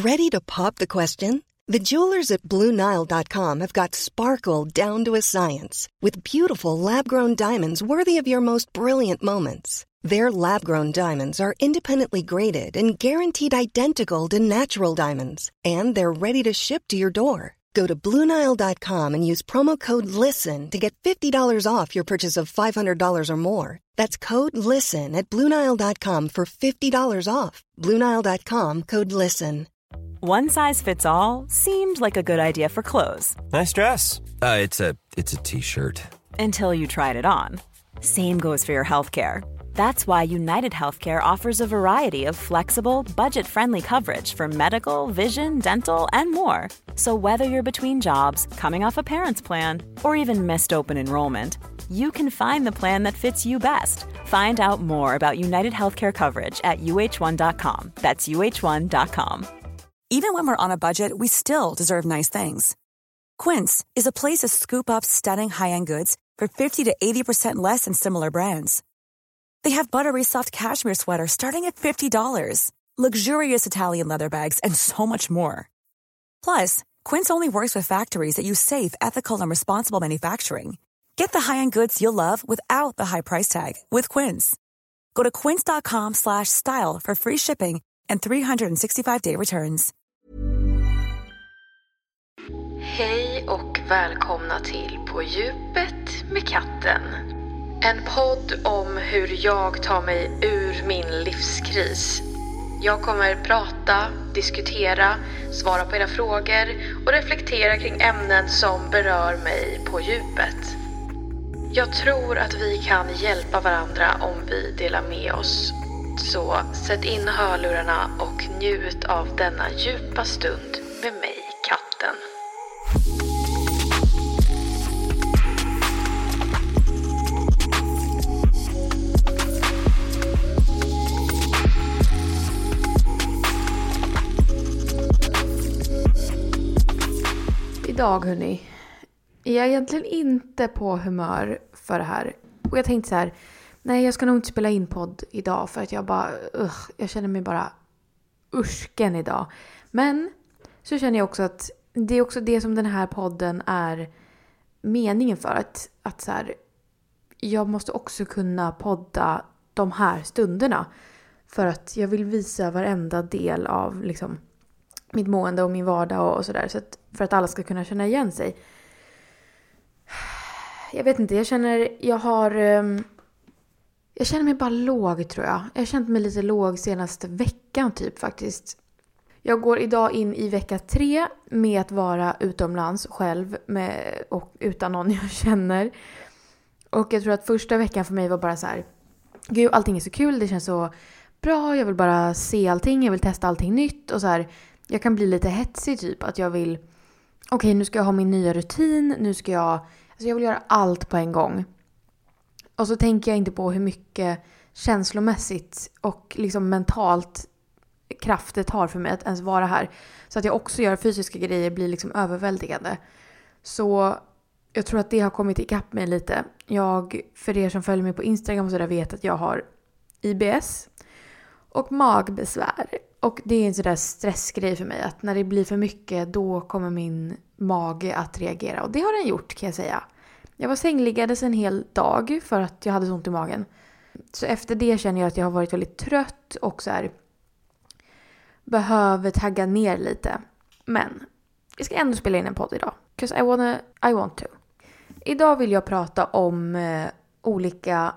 Ready to pop the question? The jewelers at BlueNile.com have got sparkle down to a science with beautiful lab-grown diamonds worthy of your most brilliant moments. Their lab-grown diamonds are independently graded and guaranteed identical to natural diamonds, and they're ready to ship to your door. Go to BlueNile.com and use promo code LISTEN to get $50 off your purchase of $500 or more. That's code LISTEN at BlueNile.com for $50 off. BlueNile.com, code LISTEN. One size fits all seemed like a good idea for clothes. Nice dress. It's a t-shirt. Until you tried it on. Same goes for your healthcare. That's why United Healthcare offers a variety of flexible, budget-friendly coverage for medical, vision, dental, and more. So whether you're between jobs, coming off a parent's plan, or even missed open enrollment, you can find the plan that fits you best. Find out more about United Healthcare coverage at uh1.com. That's uh1.com. Even when we're on a budget, we still deserve nice things. Quince is a place to scoop up stunning high-end goods for 50 to 80% less than similar brands. They have buttery soft cashmere sweaters starting at $50, luxurious Italian leather bags, and so much more. Plus, Quince only works with factories that use safe, ethical, and responsible manufacturing. Get the high-end goods you'll love without the high price tag with Quince. Go to quince.com/style for free shipping and 365-day returns. Hej och välkomna till På djupet med katten. En podd om hur jag tar mig ur min livskris. Jag kommer prata, diskutera, svara på era frågor och reflektera kring ämnen som berör mig på djupet. Jag tror att vi kan hjälpa varandra om vi delar med oss. Så sätt in hörlurarna och njut av denna djupa stund med mig, katten. Idag hörni, jag är egentligen inte på humör för det här. Och jag tänkte så här, nej jag ska nog inte spela in podd idag för att jag känner mig bara ursken idag. Men så känner jag också att det är också det som den här podden är meningen för. Att så här, jag måste också kunna podda de här stunderna. För att jag vill visa varenda del av liksom mitt mående och min vardag och sådär. Så att, för att alla ska kunna känna igen sig. Jag vet inte, jag känner mig bara låg tror jag. Jag har känt mig lite låg senaste veckan typ faktiskt. Jag går idag in i vecka 3 med att vara utomlands själv och utan någon jag känner. Och jag tror att första veckan för mig var bara så här, gud allting är så kul, det känns så bra, jag vill bara se allting, jag vill testa allting nytt och så här. Jag kan bli lite hetsig typ att jag vill, okej, nu ska jag ha min nya rutin, jag vill göra allt på en gång. Och så tänker jag inte på hur mycket känslomässigt och liksom mentalt kraft det tar för mig att ens vara här. Så att jag också gör fysiska grejer blir liksom överväldigande. Så jag tror att det har kommit ikapp mig lite. För er som följer mig på Instagram så där vet att jag har IBS och magbesvär. Och det är en sån där stressgrej för mig att när det blir för mycket då kommer min mage att reagera. Och det har den gjort kan jag säga. Jag var sängliggandes en hel dag för att jag hade så ont i magen. Så efter det känner jag att jag har varit väldigt trött och så här behöver tagga ner lite. Men jag ska ändå spela in en podd idag. 'Cause I want to. Idag vill jag prata om olika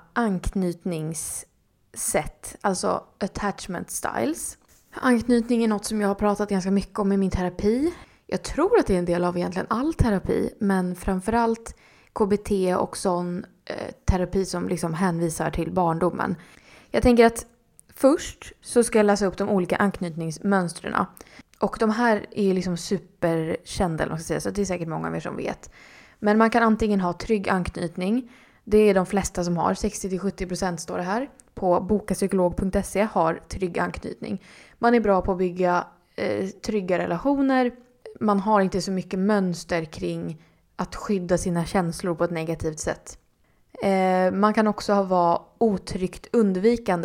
anknytningssätt. Alltså attachment styles. Anknytning är något som jag har pratat ganska mycket om i min terapi. Jag tror att det är en del av egentligen all terapi. Men framförallt KBT och sån terapi som liksom hänvisar till barndomen. Jag tänker att först så ska jag läsa upp de olika anknytningsmönstren. Och de här är liksom superkända, eller man ska säga, så det är säkert många av er som vet. Men man kan antingen ha trygg anknytning. Det är de flesta som har, 60-70% står det här. På bokapsykolog.se har trygg anknytning. Man är bra på att bygga trygga relationer. Man har inte så mycket mönster kring att skydda sina känslor på ett negativt sätt. Man kan också vara otryggt undvikande.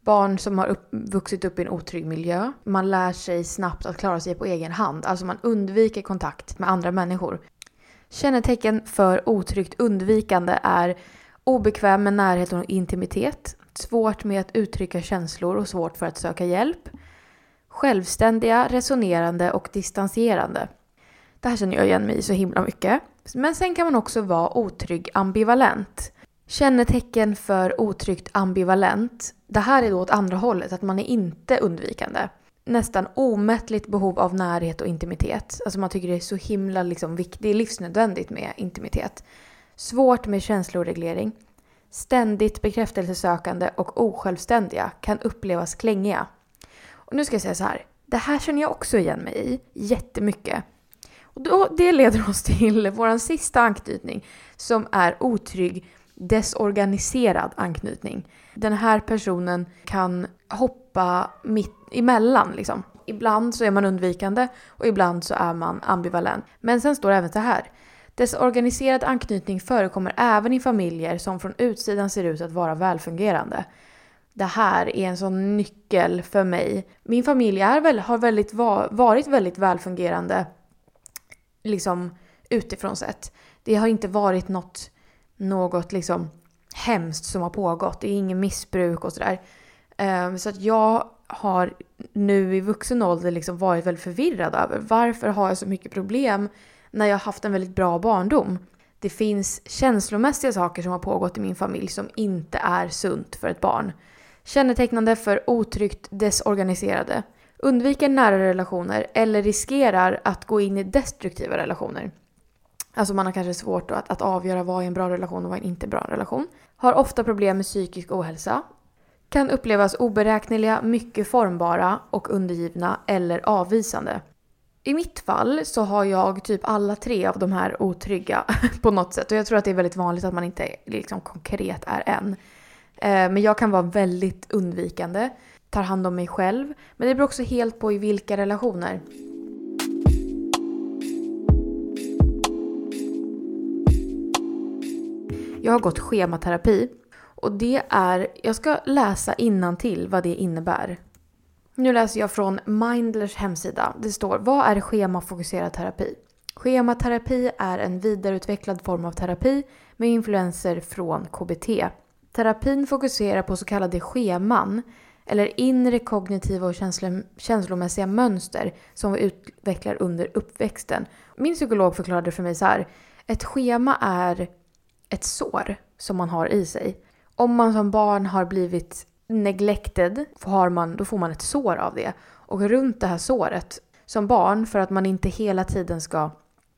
Barn som har vuxit upp i en otrygg miljö. Man lär sig snabbt att klara sig på egen hand. Alltså man undviker kontakt med andra människor. Kännetecken för otryggt undvikande är obekväm med närhet och intimitet. Svårt med att uttrycka känslor och svårt för att söka hjälp. Självständiga, resonerande och distanserande. Det här känner jag igen mig i så himla mycket. Men sen kan man också vara otrygg ambivalent. Kännetecken för otryggt ambivalent. Det här är då åt andra hållet, att man är inte undvikande. Nästan omättligt behov av närhet och intimitet. Alltså man tycker det är så himla viktigt, det är livsnödvändigt med intimitet. Svårt med känsloreglering. Ständigt bekräftelsesökande och osjälvständiga kan upplevas klängiga. Och nu ska jag säga så här. Det här känner jag också igen mig i jättemycket. Och det leder oss till vår sista anknytning som är otrygg, desorganiserad anknytning. Den här personen kan hoppa mitt emellan liksom. Ibland så är man undvikande och ibland så är man ambivalent. Men sen står det även så här. Desorganiserad anknytning förekommer även i familjer som från utsidan ser ut att vara välfungerande. Det här är en sån nyckel för mig. Min familj har varit väldigt välfungerande utifrån sett. Det har inte varit något hemskt som har pågått. Det är ingen missbruk och sådär. Så att jag har nu i vuxen ålder varit väldigt förvirrad över varför har jag så mycket problem när jag har haft en väldigt bra barndom. Det finns känslomässiga saker som har pågått i min familj som inte är sunt för ett barn. Kännetecknande för otryggt desorganiserade. Undviker nära relationer eller riskerar att gå in i destruktiva relationer. Alltså man har kanske svårt att avgöra vad är en bra relation och vad är en inte bra relation. Har ofta problem med psykisk ohälsa. Kan upplevas oberäkneliga, mycket formbara och undergivna eller avvisande. I mitt fall så har jag typ alla 3 av de här otrygga på något sätt. Och jag tror att det är väldigt vanligt att man inte konkret är en. Men jag kan vara väldigt undvikande. Tar hand om mig själv. Men det beror också helt på i vilka relationer. Jag har gått schematerapi. Och det är, jag ska läsa innantill vad det innebär. Nu läser jag från Mindlers hemsida. Det står, vad är schemafokuserad terapi? Schematerapi är en vidareutvecklad form av terapi med influenser från KBT. Terapin fokuserar på så kallade scheman eller inre kognitiva och känslomässiga mönster som vi utvecklar under uppväxten. Min psykolog förklarade för mig så här. Ett schema är ett sår som man har i sig. Om man som barn har blivit neglected då får man ett sår av det. Och runt det här såret som barn, för att inte hela tiden ska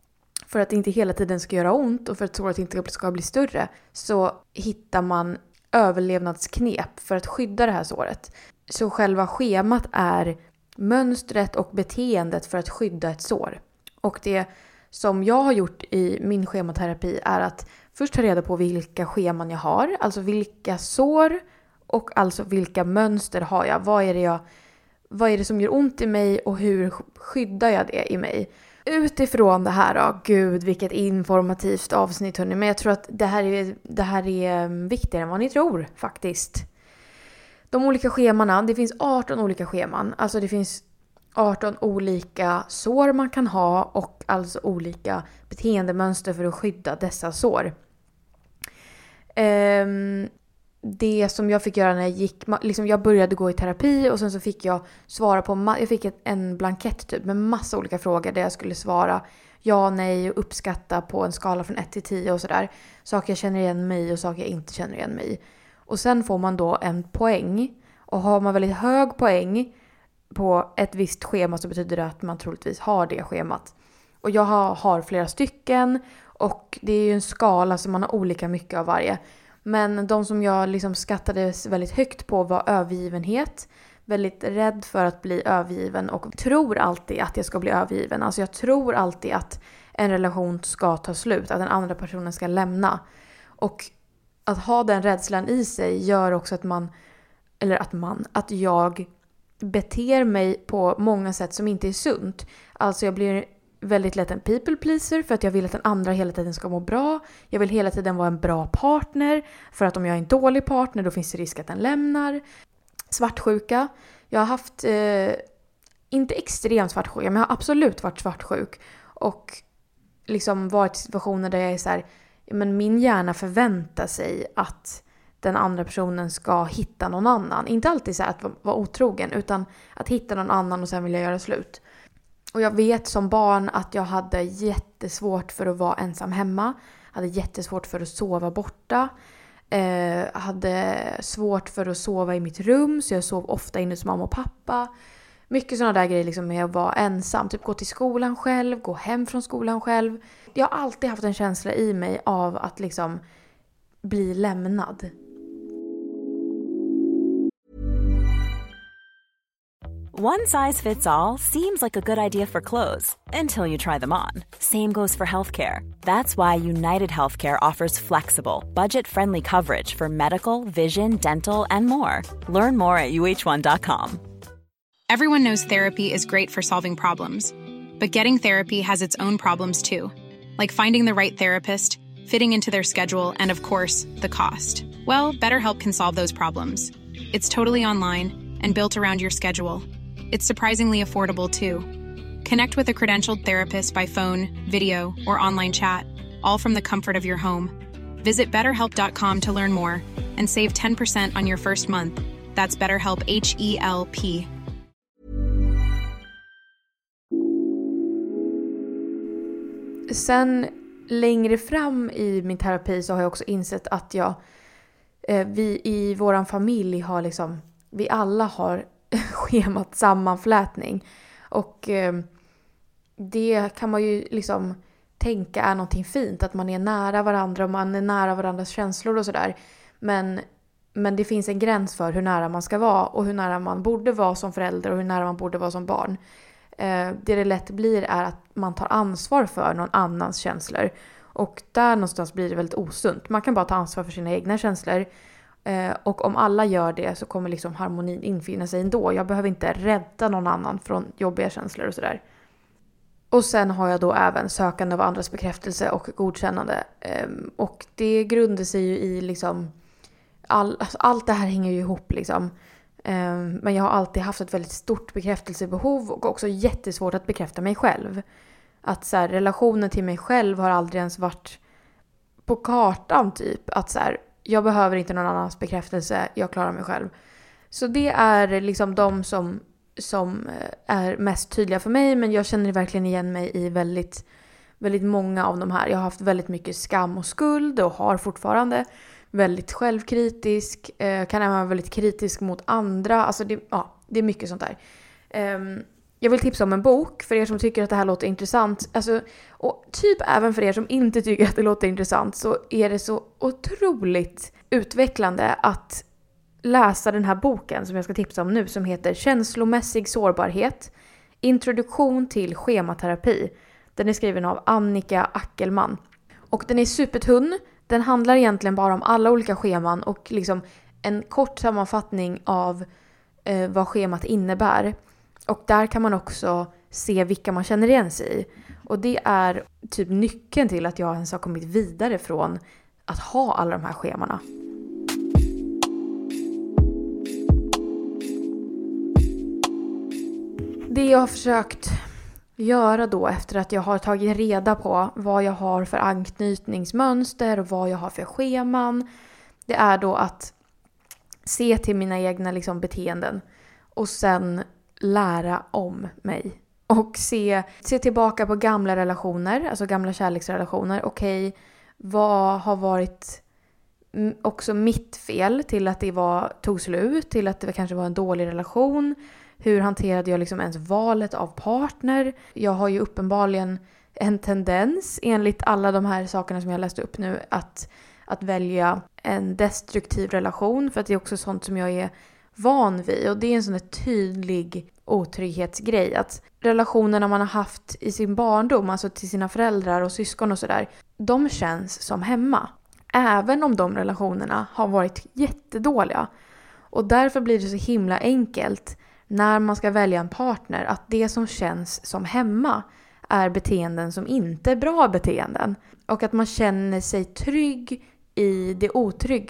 göra ont och för att såret inte ska bli större, så hittar man överlevnadsknep för att skydda det här såret. Så själva schemat är mönstret och beteendet för att skydda ett sår. Och det som jag har gjort i min schematerapi är att först ta reda på vilka scheman jag har, alltså vilka sår och alltså vilka mönster har jag. Vad är det som gör ont i mig och hur skyddar jag det i mig? Utifrån det här, gud vilket informativt avsnitt hörni. Men jag tror att det här är viktigare än vad ni tror faktiskt. De olika schemana, det finns 18 olika scheman. Alltså det finns 18 olika sår man kan ha och alltså olika beteendemönster för att skydda dessa sår. Det som jag fick göra när jag började gå i terapi och sen så fick jag svara på jag fick en blankett typ med massa olika frågor där jag skulle svara ja, nej och uppskatta på en skala från 1 till 10 och sådär. Saker jag känner igen mig och saker jag inte känner igen mig i. Och sen får man då en poäng och har man väldigt hög poäng på ett visst schema så betyder det att man troligtvis har det schemat. Och jag har flera stycken och det är ju en skala så man har olika mycket av varje. Men de som jag skattade väldigt högt på var övergivenhet. Väldigt rädd för att bli övergiven och tror alltid att jag ska bli övergiven. Alltså jag tror alltid att en relation ska ta slut, att den andra personen ska lämna. Och att ha den rädslan i sig gör också att jag beter mig på många sätt som inte är sunt. Alltså jag blir väldigt lätt en people pleaser för att jag vill att den andra hela tiden ska må bra. Jag vill hela tiden vara en bra partner för att om jag är en dålig partner då finns det risk att den lämnar. svartsjuka. Jag har haft, inte extremt svartsjuka, men jag har absolut varit svartsjuk. Och liksom varit i situationer där jag är så här, men min hjärna förväntar sig att den andra personen ska hitta någon annan. Inte alltid så här att vara otrogen, utan att hitta någon annan och sen vilja göra slut. Och jag vet som barn att jag hade jättesvårt för att vara ensam hemma. Hade jättesvårt för att sova borta. Hade svårt för att sova i mitt rum, så jag sov ofta inne hos mamma och pappa. Mycket sådana där grejer liksom med att vara ensam. Typ gå till skolan själv, gå hem från skolan själv. Jag har alltid haft en känsla i mig av att liksom bli lämnad. One size fits all seems like a good idea for clothes until you try them on. Same goes for healthcare. That's why United Healthcare offers flexible, budget-friendly coverage for medical, vision, dental, and more. Learn more at uh1.com. Everyone knows therapy is great for solving problems, but getting therapy has its own problems too, like finding the right therapist, fitting into their schedule, and of course, the cost. Well, BetterHelp can solve those problems. It's totally online and built around your schedule. It's surprisingly affordable too. Connect with a credentialed therapist by phone, video, or online chat, all from the comfort of your home. Visit BetterHelp.com to learn more and save 10% on your first month. That's BetterHelp, H-E-L-P. Sen längre fram i min terapi så har jag också insett att vi i våran familj har liksom, vi alla har schemat sammanflätning. Och det kan man ju liksom tänka är någonting fint, att man är nära varandra och man är nära varandras känslor och sådär. Men det finns en gräns för hur nära man ska vara och hur nära man borde vara som förälder och hur nära man borde vara som barn. Det lätt blir är att man tar ansvar för någon annans känslor. Och där någonstans blir det väldigt osunt. Man kan bara ta ansvar för sina egna känslor. Och om alla gör det så kommer liksom harmonin infinna sig ändå. Jag behöver inte rädda någon annan från jobbiga känslor och sådär. Och sen har jag då även sökande av andras bekräftelse och godkännande. Och det grundar sig ju i liksom allt det här hänger ju ihop liksom. Men jag har alltid haft ett väldigt stort bekräftelsebehov och också jättesvårt att bekräfta mig själv. Att så här, relationen till mig själv har aldrig ens varit på kartan typ. Att så här, jag behöver inte någon annans bekräftelse, jag klarar mig själv. Så det är liksom de som är mest tydliga för mig, men jag känner verkligen igen mig i väldigt, väldigt många av de här. Jag har haft väldigt mycket skam och skuld och har fortfarande väldigt självkritisk, kan även vara väldigt kritisk mot andra. Alltså det är mycket sånt där. Jag vill tipsa om en bok för er som tycker att det här låter intressant. Alltså, och typ även för er som inte tycker att det låter intressant, så är det så otroligt utvecklande att läsa den här boken som jag ska tipsa om nu, som heter Känslomässig sårbarhet. Introduktion till schematerapi. Den är skriven av Annika Ackelman. Och den är supertunn. Den handlar egentligen bara om alla olika scheman och liksom en kort sammanfattning av vad schemat innebär. Och där kan man också se vilka man känner igen sig i. Och det är typ nyckeln till att jag ens har kommit vidare från att ha alla de här schemana. Det jag har försökt göra då efter att jag har tagit reda på vad jag har för anknytningsmönster och vad jag har för scheman, det är då att se till mina egna liksom beteenden och sen lära om mig. Och se tillbaka på gamla relationer, alltså gamla kärleksrelationer. Okej, vad har varit också mitt fel till att det tog slut, till att det kanske var en dålig relation? Hur hanterade jag liksom ens valet av partner? Jag har ju uppenbarligen en tendens, enligt alla de här sakerna som jag läste upp nu, att välja en destruktiv relation. För att det är också sånt som jag är van vid. Och det är en sån här tydlig otrygghetsgrej. Att relationerna man har haft i sin barndom, alltså till sina föräldrar och syskon och sådär, de känns som hemma. Även om de relationerna har varit jättedåliga. Och därför blir det så himla enkelt när man ska välja en partner att det som känns som hemma är beteenden som inte är bra beteenden. Och att man känner sig trygg i det otrygga.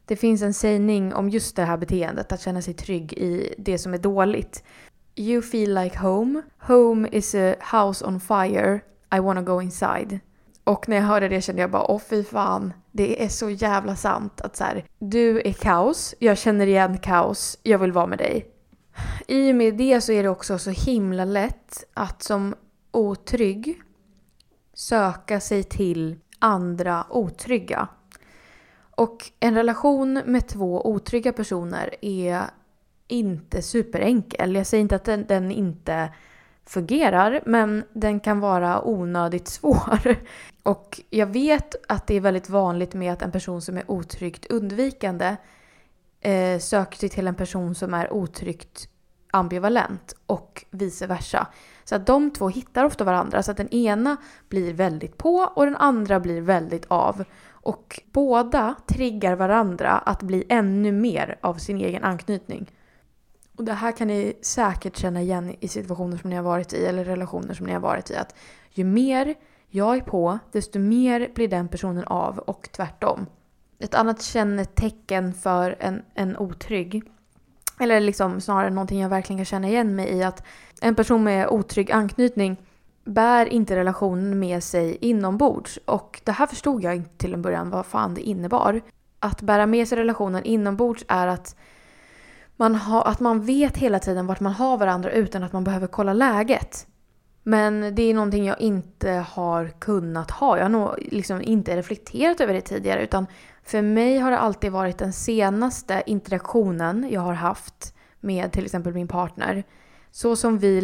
Det finns en sägning om just det här beteendet, att känna sig trygg i det som är dåligt. You feel like home. Home is a house on fire. I wanna go inside. Och när jag hörde det kände jag bara, fy fan. Det är så jävla sant att så här, du är kaos. Jag känner igen kaos. Jag vill vara med dig. I och med det så är det också så himla lätt att som otrygg söka sig till andra otrygga. Och en relation med 2 otrygga personer är inte superenkel. Jag säger inte att den inte fungerar, men den kan vara onödigt svår. Och jag vet att det är väldigt vanligt med att en person som är otryggt undvikande söker sig till en person som är otryggt ambivalent och vice versa. Så att de 2 hittar ofta varandra, så att den ena blir väldigt på och den andra blir väldigt av. Och båda triggar varandra att bli ännu mer av sin egen anknytning. Och det här kan ni säkert känna igen i situationer som ni har varit i eller relationer som ni har varit i. Att ju mer jag är på, desto mer blir den personen av och tvärtom. Ett annat kännetecken för en otrygg, eller liksom snarare någonting jag verkligen kan känna igen mig i, att en person med otrygg anknytning bär inte relationen med sig inombords. Och det här förstod jag inte till en början vad fan det innebar. Att bära med sig relationen inombords är att man vet hela tiden vart man har varandra utan att man behöver kolla läget. Men det är någonting jag inte har kunnat ha. Jag har nog liksom inte reflekterat över det tidigare, utan för mig har det alltid varit den senaste interaktionen jag har haft med till exempel min partner. Så som vi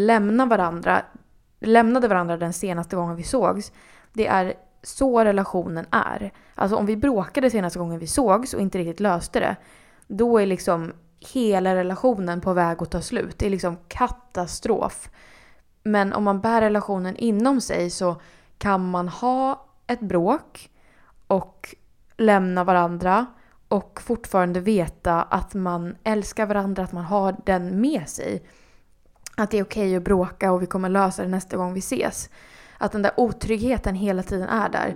lämnade varandra den senaste gången vi sågs. Det är så relationen är. Alltså om vi bråkade senaste gången vi sågs och inte riktigt löste det, då är liksom hela relationen på väg att ta slut. Det är liksom katastrof. Men om man bär relationen inom sig så kan man ha ett bråk och lämna varandra och fortfarande veta att man älskar varandra, att man har den med sig. Att det är okej att bråka och vi kommer lösa det nästa gång vi ses. Att den där otryggheten hela tiden är där.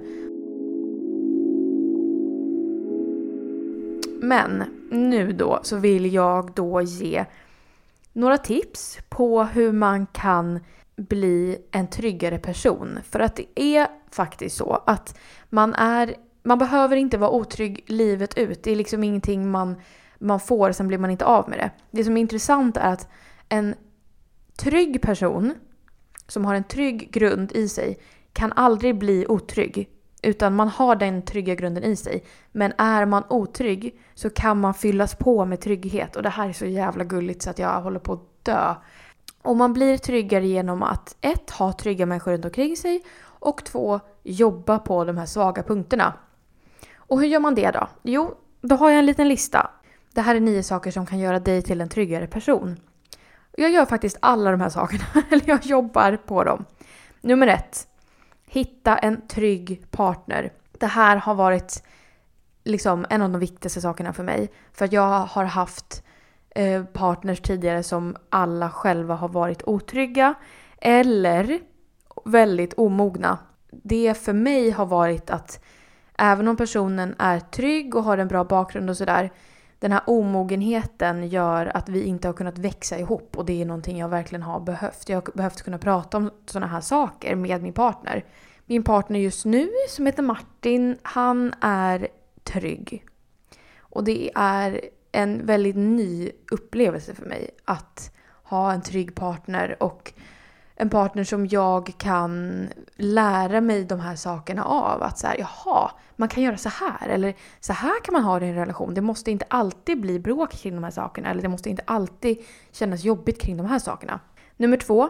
Men nu då så vill jag då ge några tips på hur man kan bli en tryggare person. För att det är faktiskt så att man behöver inte vara otrygg livet ut. Det är liksom ingenting man får, sen blir man inte av med det. Det som är intressant är att en trygg person som har en trygg grund i sig kan aldrig bli otrygg. Utan man har den trygga grunden i sig. Men är man otrygg så kan man fyllas på med trygghet. Och det här är så jävla gulligt så att jag håller på att dö. Och man blir tryggare genom att 1. Ha trygga människor runt omkring sig. Och 2. Jobba på de här svaga punkterna. Och hur gör man det då? Jo, då har jag en liten lista. Det här är 9 saker som kan göra dig till en tryggare person. Jag gör faktiskt alla de här sakerna. Eller jag jobbar på dem. Nummer 1. Hitta en trygg partner. Det här har varit liksom en av de viktigaste sakerna för mig. För att jag har haft partners tidigare som alla själva har varit otrygga. Eller väldigt omogna. Det för mig har varit att även om personen är trygg och har en bra bakgrund och sådär. Den här omogenheten gör att vi inte har kunnat växa ihop. Och det är någonting jag verkligen har behövt. Jag har behövt kunna prata om sådana här saker med min partner. Min partner just nu som heter Martin, han är trygg. Och det är en väldigt ny upplevelse för mig att ha en trygg partner. Och en partner som jag kan lära mig de här sakerna av. Att så här, jaha, man kan göra så här. Eller så här kan man ha det i en relation. Det måste inte alltid bli bråk kring de här sakerna. Eller det måste inte alltid kännas jobbigt kring de här sakerna. Nummer 2.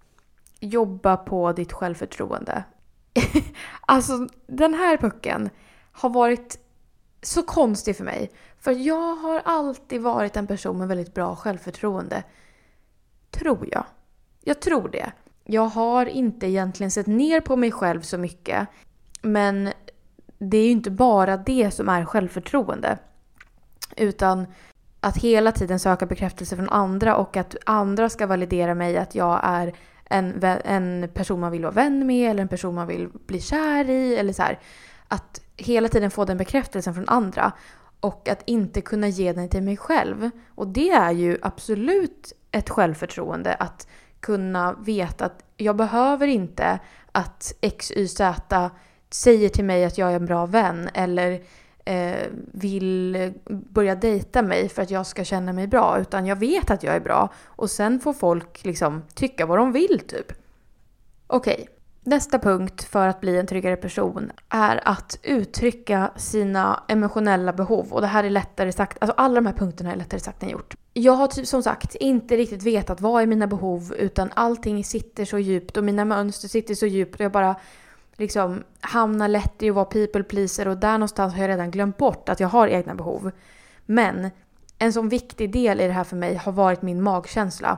Jobba på ditt självförtroende. Alltså den här pucken har varit så konstig för mig. För jag har alltid varit en person med väldigt bra självförtroende. Tror jag. Jag tror det. Jag har inte egentligen sett ner på mig själv så mycket. Men det är ju inte bara det som är självförtroende. Utan att hela tiden söka bekräftelse från andra. Och att andra ska validera mig att jag är en person man vill vara vän med. Eller en person man vill bli kär i. Eller så här. Att hela tiden få den bekräftelsen från andra. och att inte kunna ge den till mig själv. Och det är ju absolut ett självförtroende att kunna veta att jag behöver inte att XYZ säger till mig att jag är en bra vän eller vill börja dejta mig för att jag ska känna mig bra, utan jag vet att jag är bra och sen får folk liksom tycka vad de vill typ. Okej. Nästa punkt för att bli en tryggare person är att uttrycka sina emotionella behov. Och det här är lättare sagt, alltså alla de här punkterna är lättare sagt än gjort. Jag har typ som sagt inte riktigt vetat vad är mina behov, utan allting sitter så djupt och mina mönster sitter så djupt och jag bara liksom hamnar lätt i att vara people pleaser och där någonstans har jag redan glömt bort att jag har egna behov. Men en sån viktig del i det här för mig har varit min magkänsla.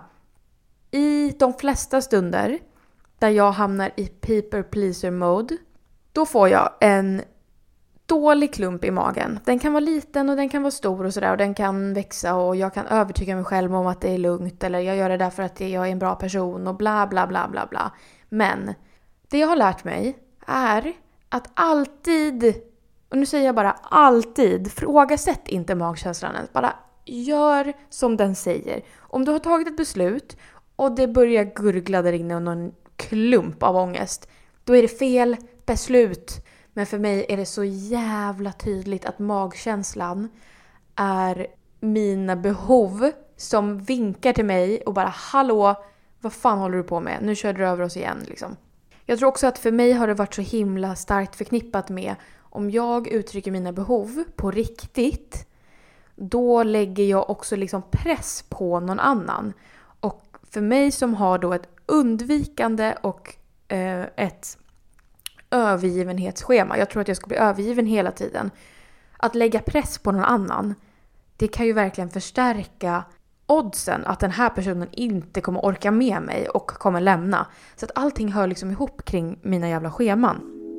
I de flesta stunder där jag hamnar i people pleaser mode, då får jag en dålig klump i magen. Den kan vara liten och den kan vara stor och sådär och den kan växa och jag kan övertyga mig själv om att det är lugnt eller jag gör det därför att jag är en bra person och bla bla bla bla bla. Men det jag har lärt mig är att alltid, och nu säger jag bara alltid, frågasätt inte magkänslan, bara gör som den säger. Om du har tagit ett beslut och det börjar gurgla där inne och någon klump av ångest, då är det fel beslut. Men för mig är det så jävla tydligt att magkänslan är mina behov som vinkar till mig och bara hallå, vad fan håller du på med? Nu kör du över oss igen liksom. Jag tror också att för mig har det varit så himla starkt förknippat med om jag uttrycker mina behov på riktigt, då lägger jag också liksom press på någon annan. Och för mig som har då ett undvikande och ett övergivenhetsschema, jag tror att jag ska bli övergiven hela tiden, att lägga press på någon annan, det kan ju verkligen förstärka oddsen att den här personen inte kommer orka med mig och kommer lämna. Så att allting hör liksom ihop kring mina jävla scheman.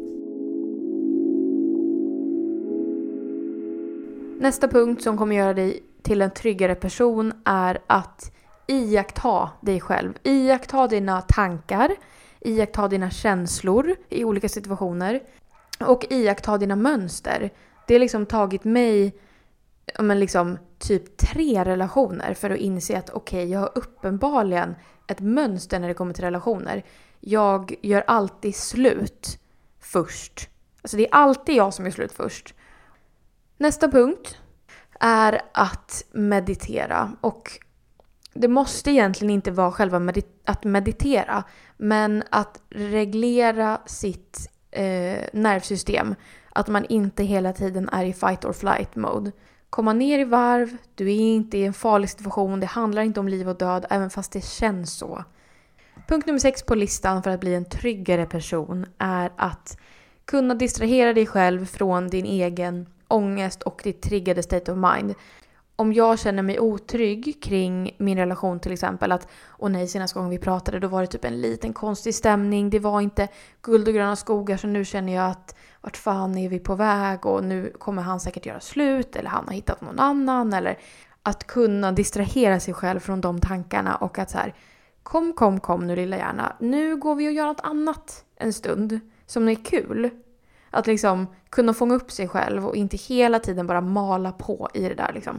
Nästa punkt som kommer göra dig till en tryggare person är att iaktta dig själv. Iaktta dina tankar, iaktta dina känslor i olika situationer och iaktta dina mönster. Det har liksom tagit mig liksom typ 3 relationer för att inse att okej, jag har uppenbarligen ett mönster när det kommer till relationer. Jag gör alltid slut först. Alltså det är alltid jag som gör slut först. Nästa punkt är att meditera. Och det måste egentligen inte vara själva att meditera, men att reglera sitt nervsystem. Att man inte hela tiden är i fight or flight mode. Komma ner i varv, du är inte i en farlig situation, det handlar inte om liv och död, även fast det känns så. Punkt nummer 6 på listan för att bli en tryggare person är att kunna distrahera dig själv från din egen ångest och ditt triggade state of mind. Om jag känner mig otrygg kring min relation till exempel, att senaste gången vi pratade då var det typ en liten konstig stämning, det var inte guld och gröna skogar, så nu känner jag att vart fan är vi på väg och nu kommer han säkert göra slut eller han har hittat någon annan, eller att kunna distrahera sig själv från de tankarna och att så här, kom nu lilla hjärna, nu går vi och gör något annat en stund som är kul. Att liksom kunna fånga upp sig själv och inte hela tiden bara mala på i det där liksom.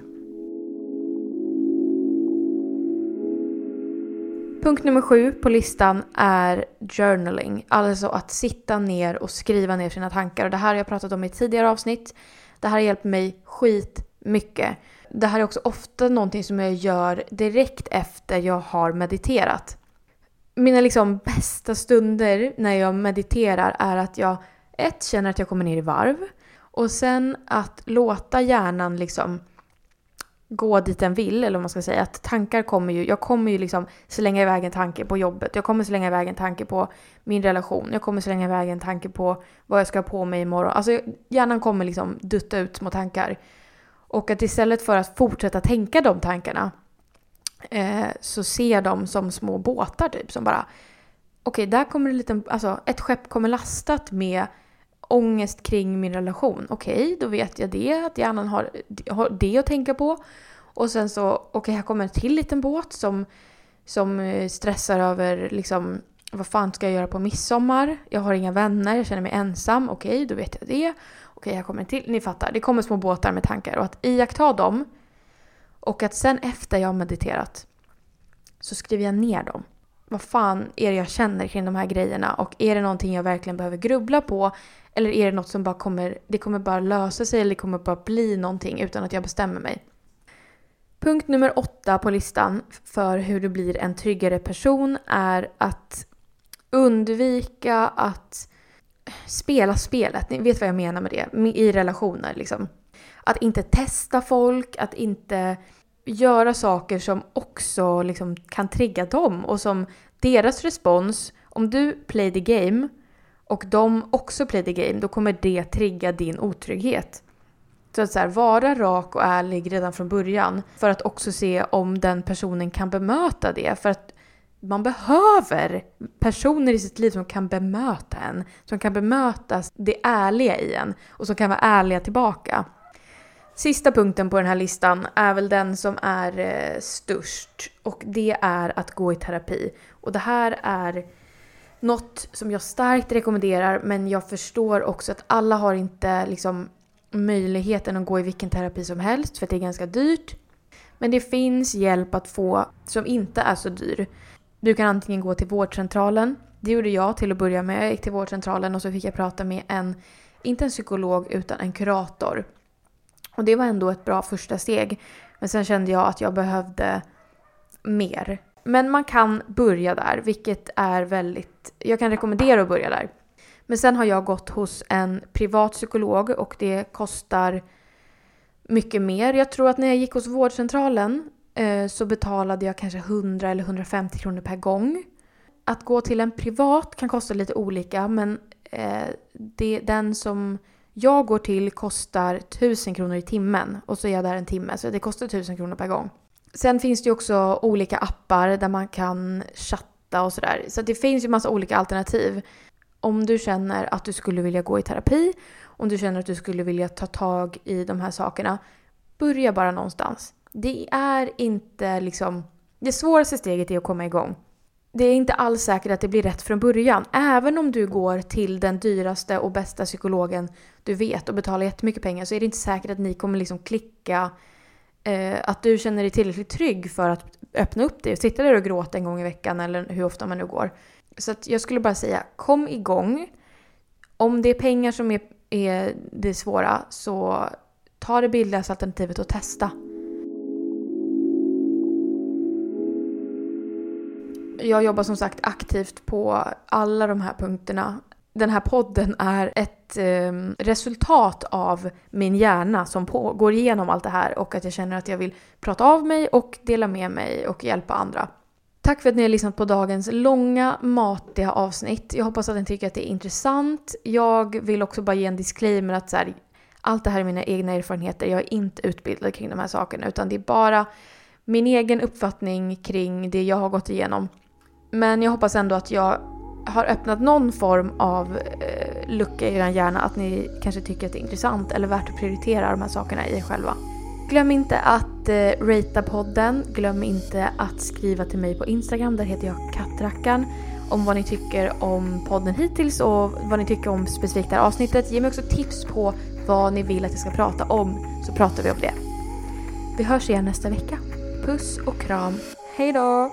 Punkt nummer 7 på listan är journaling. Alltså att sitta ner och skriva ner sina tankar. Och det här har jag pratat om i tidigare avsnitt. Det här har hjälpt mig skitmycket. Det här är också ofta någonting som jag gör direkt efter jag har mediterat. Mina liksom bästa stunder när jag mediterar är att jag känner att jag kommer ner i varv. Och sen att låta hjärnan liksom gå dit den vill, eller vad man ska säga, att tankar jag kommer ju liksom slänga iväg en tanke på jobbet, jag kommer slänga iväg en tanke på min relation, jag kommer slänga iväg en tanke på vad jag ska ha på mig imorgon, alltså hjärnan kommer liksom dutta ut små tankar, och att istället för att fortsätta tänka de tankarna så ser de som små båtar typ, som bara okej, där kommer en liten, alltså ett skepp kommer lastat med ångest kring min relation. Okej, då vet jag det, att hjärnan har det att tänka på. Och sen så, här kommer en till liten båt som stressar över liksom, vad fan ska jag göra på midsommar? Jag har inga vänner, jag känner mig ensam. Okej, då vet jag det. okej, här kommer en till. Ni fattar, det kommer små båtar med tankar. Och att iaktta dem. Och att sen efter jag har mediterat så skriver jag ner dem. Vad fan är det jag känner kring de här grejerna? Och är det någonting jag verkligen behöver grubbla på? Eller är det något som bara kommer bara lösa sig, eller det kommer bara bli någonting utan att jag bestämmer mig? Punkt nummer 8 på listan för hur du blir en tryggare person är att undvika att spela spelet. Ni vet vad jag menar med det. I relationer liksom. Att inte testa folk, att inte göra saker som också liksom kan trigga dem. Och som deras respons, om du play the game och de också play the game, då kommer det trigga din otrygghet. Så att så här, vara rak och ärlig redan från början. För att också se om den personen kan bemöta det. För att man behöver personer i sitt liv som kan bemöta en. Som kan bemöta det ärliga i en. Och som kan vara ärliga tillbaka. Sista punkten på den här listan är väl den som är störst. Och det är att gå i terapi. Och det här är något som jag starkt rekommenderar. Men jag förstår också att alla har inte liksom möjligheten att gå i vilken terapi som helst. För att det är ganska dyrt. Men det finns hjälp att få som inte är så dyr. Du kan antingen gå till vårdcentralen. Det gjorde jag till att börja med. Jag gick till vårdcentralen och så fick jag prata med inte en psykolog utan en kurator. Och det var ändå ett bra första steg. Men sen kände jag att jag behövde mer. Men man kan börja där, vilket är jag kan rekommendera att börja där. Men sen har jag gått hos en privat psykolog och det kostar mycket mer. Jag tror att när jag gick hos vårdcentralen så betalade jag kanske 100 eller 150 kronor per gång. Att gå till en privat kan kosta lite olika, men den som jag går till kostar 1000 kronor i timmen. Och så är jag där en timme, så det kostar 1000 kronor per gång. Sen finns det ju också olika appar där man kan chatta och sådär. Så det finns ju massa olika alternativ. Om du känner att du skulle vilja gå i terapi, om du känner att du skulle vilja ta tag i de här sakerna, börja bara någonstans. Det är inte liksom, det svåraste steget är att komma igång. Det är inte alls säkert att det blir rätt från början. Även om du går till den dyraste och bästa psykologen du vet och betalar jättemycket pengar, så är det inte säkert att ni kommer liksom klicka, att du känner dig tillräckligt trygg för att öppna upp det och sitta där och gråta en gång i veckan eller hur ofta man nu går. Så att jag skulle bara säga, kom igång. Om det är pengar som är det svåra, så ta det billigaste alternativet och testa. Jag jobbar som sagt aktivt på alla de här punkterna. Den här podden är ett resultat av min hjärna som går igenom allt det här. Och att jag känner att jag vill prata av mig och dela med mig och hjälpa andra. Tack för att ni har lyssnat på dagens långa, matiga avsnitt. Jag hoppas att ni tycker att det är intressant. Jag vill också bara ge en disclaimer att allt det här är mina egna erfarenheter. Jag är inte utbildad kring de här sakerna, utan det är bara min egen uppfattning kring det jag har gått igenom. Men jag hoppas ändå att jag har öppnat någon form av lucka i er hjärna, att ni kanske tycker att det är intressant eller värt att prioritera de här sakerna i er själva. Glöm inte att ratea podden. Glöm inte att skriva till mig på Instagram. Där heter jag Kattrackan. Om vad ni tycker om podden hittills och vad ni tycker om specifikt det här avsnittet. Ge mig också tips på vad ni vill att jag ska prata om, så pratar vi om det. Vi hörs igen nästa vecka. Puss och kram. Hej då!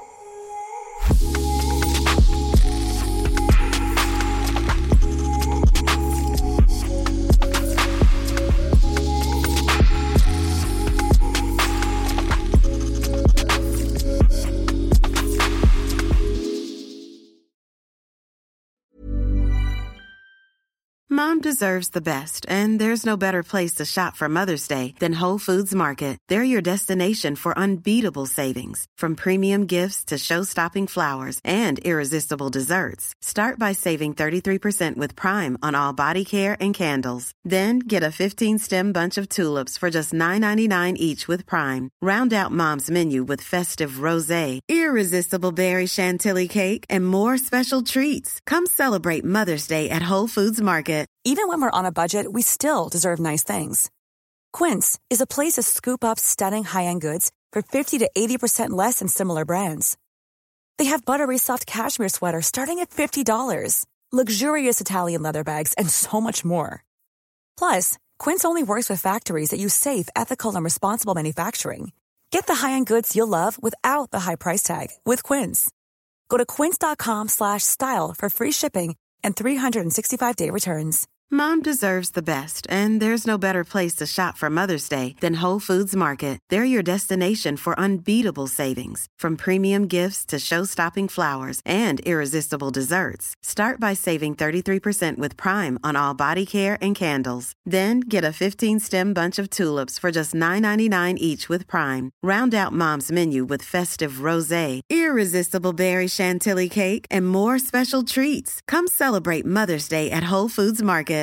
Mom deserves the best, and there's no better place to shop for Mother's Day than Whole Foods Market. They're your destination for unbeatable savings, from premium gifts to show-stopping flowers and irresistible desserts. Start by saving 33% with Prime on all body care and candles. Then get a 15-stem bunch of tulips for just $9.99 each with Prime. Round out Mom's menu with festive rosé, irresistible berry chantilly cake, and more special treats. Come celebrate Mother's Day at Whole Foods Market. Even when we're on a budget, we still deserve nice things. Quince is a place to scoop up stunning high-end goods for 50 to 80% less than similar brands. They have buttery soft cashmere sweaters starting at $50, luxurious Italian leather bags, and so much more. Plus, Quince only works with factories that use safe, ethical, and responsible manufacturing. Get the high-end goods you'll love without the high price tag with Quince. Go to quince.com/style for free shipping and 365-day returns. Mom deserves the best, and there's no better place to shop for Mother's Day than Whole Foods Market. They're your destination for unbeatable savings, from premium gifts to show-stopping flowers and irresistible desserts. Start by saving 33% with Prime on all body care and candles. Then get a 15-stem bunch of tulips for just $9.99 each with Prime. Round out Mom's menu with festive rosé, irresistible berry chantilly cake, and more special treats. Come celebrate Mother's Day at Whole Foods Market.